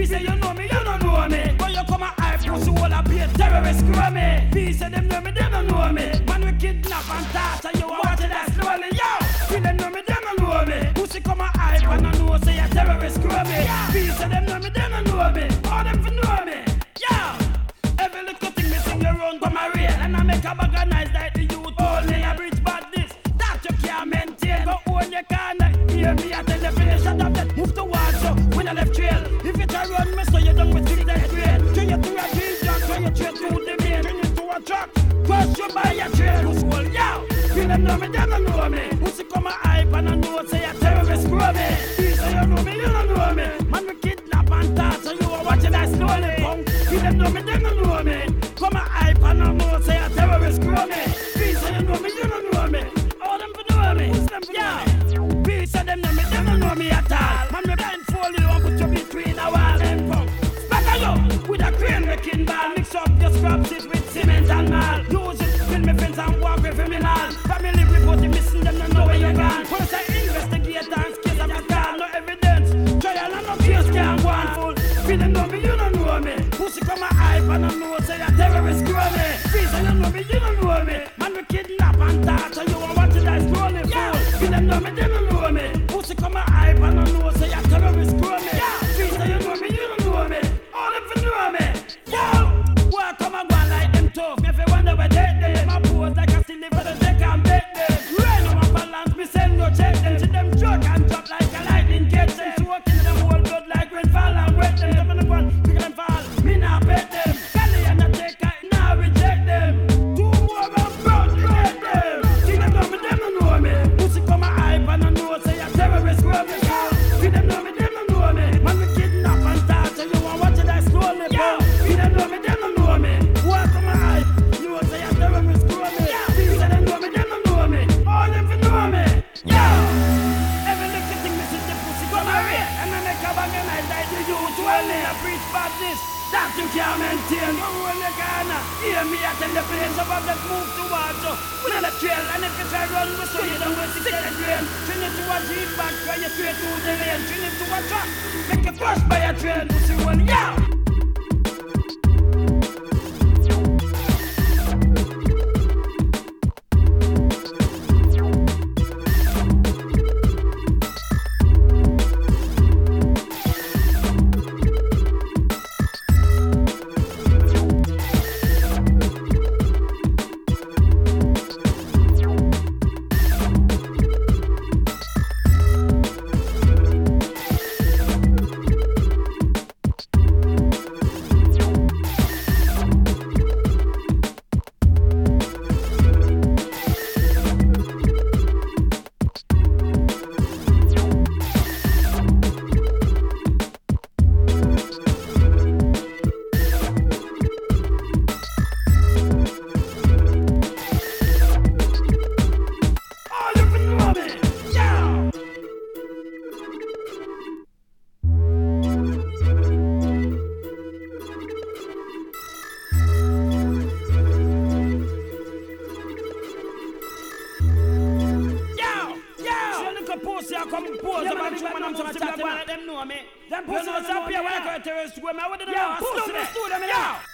say you know me, you don't know me. But you come a hype, pussy all a be a terrorist, screw me. He say them know me, they don't know me. Man we kidnap and torture you, watch it that slowly, yo. Feel them know me, they don't know me. Pussy come a hype and I know say a terrorist, screw me. He say them know me, they don't know me. All them for know me, yo. Every little thing me sing around come a real. And I make a bag of nice like the youth. All me a bridge badness, that you can't maintain. Go own your corner, hear me I tell you finish shut up that move towards you. When I left trail, if you try run me so you done with it that grade. Turn you to a jeans jack, turn you straight to the main. Turn you to a truck, crush you by your trail. Pussy wall, yo, feel them know me, they don't know me. Pussy come a hype and I know say a terrorist screw me. He say you know me, you don't know me. Man we kidnap and torture you are watching that slowly punk. Feel them know me, they don't know me. Come a hype and I know say a terrorist screw me. He say you know me, you don't know me. All them for know me, yeah. He say them know me, they don't know me at all. Man we blindfold you and put you between a wall and punk. Back you with a crane wrecking ball. Mix up your scraps it with cement and mall. Use it, kill me friends and walk with criminal. Family report you missing them, don't know where you're gone. When I say investigate and case of a car, no evidence. Trial and no case can't go on full. Feel them know me, you don't know me. Pussy come a hype and I know say a terrorist screw me. Feel say you know me, you don't know me. Man we kidnap and torture you and watch it that slowly fool. Feel them know me, they don't know me. Pussy come a hype and I know say a terrorist screw me. Feel say you know me, you don't know me. All them for know me. Yo, boy come and go on like them tough. If you wonder where they them, I pose like a silly for the deck and bet them. Rain on my balance, me send no check them. See them joke and drop like a lightning catch them. So walk in them whole blood like rainfall and wet them. Them on the one, pick them fall, me nah bet them. Kelly and the taker, now reject them. Two more and brown, reject them. See them don't know me. Pussy come a hype and I know say a terrorist screw me. See them know me, they don't know me. Man we kidnap and torture you and watch it that slowly. See them know me, they don't know me. What come a hype, you will say a terrorist screw me. See them know me, they don't know me. All them for know me. Every little thing me see the pussy come a real. And I make a bag of night like the youth. Well, I preach badness that you can't maintain. You roll your corner, hear me I tell the place above that move towards you. We on the trail and if you try run we so you don't waste the second train. Turn it to a jeep back, try you straight to the lane. Turn it to a truck, make you crush by a train. Pussy one, yeah. Them pussy up here when I go to terrorist women. I wouldn't know. Pussy,